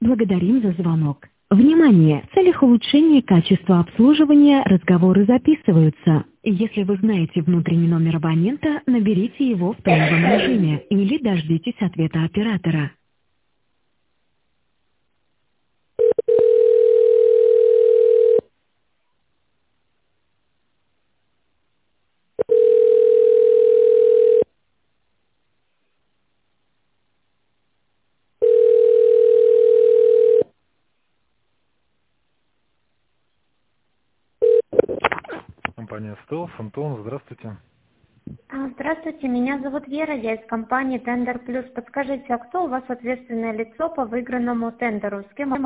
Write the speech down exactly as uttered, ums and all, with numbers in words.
Благодарим за звонок. Внимание! В целях улучшения качества обслуживания разговоры записываются. Если вы знаете внутренний номер абонента, наберите его в тоновом режиме или дождитесь ответа оператора. Компания Стелс, Антон, здравствуйте. А, Здравствуйте, меня зовут Вера, я из компании Тендер Плюс. Подскажите, а кто у вас ответственное лицо по выигранному тендеру? С кем